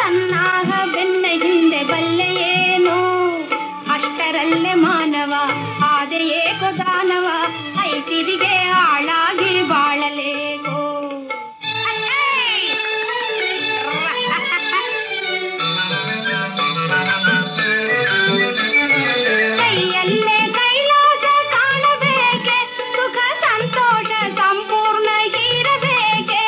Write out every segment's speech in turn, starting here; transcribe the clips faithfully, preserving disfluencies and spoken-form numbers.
ಸನ್ನಾಹ ಬೆನ್ನ ಹಿಂದೆ ಬಲ್ಲೆಯೇನೋ ಅಷ್ಟರಲ್ಲೇ ಮಾನವ ಆದೆಯೇಕೋ ದಾನವ ಐಸಿರಿಗೆ ಹಾಳಾಗಿ ಬಾಳಲೇಕೋ ಕೈಯಲ್ಲೇ ಕೈಲಾಸ ಕಾಣಬೇಕೆ ಸುಖ ಸಂತೋಷ ಸಂಪೂರ್ಣ ಇರಬೇಕೆ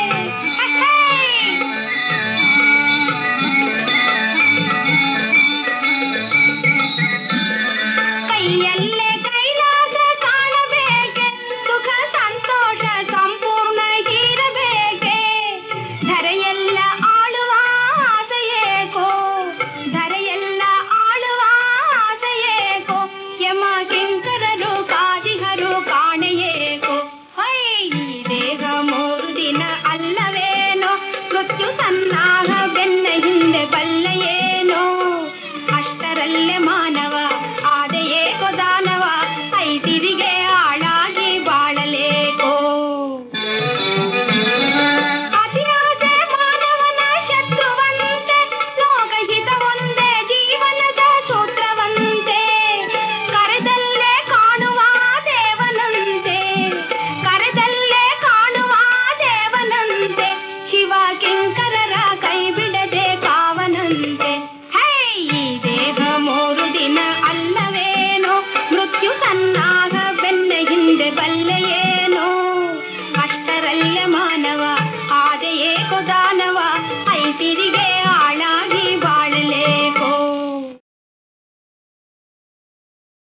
ಕೈಯಲ್ಲೇ ಕೈಲಾಸ ಕಾಣಬೇಕೆ ಸುಖ ಸಂತೋಷ ಸಂಪೂರ್ಣ ಇರಬೇಕೆ ಧರೆಯೆಲ್ಲ ಆಳುವ ಆಸೆಯೇಕೋ ಧರೆಯೆಲ್ಲ ಆಳುವ ಆಸೆಯೇಕೋ ಯಮ ಕಿಂಕರರು ಕಾದಿಹರು ಕಾಣೆಯೇಕೋ ಹೈ ಈ ದೇಹ ಮೂರು ದಿನ ಅಲ್ಲವೇನೋ ಮೃತ್ಯು ಸನ್ನಾಹ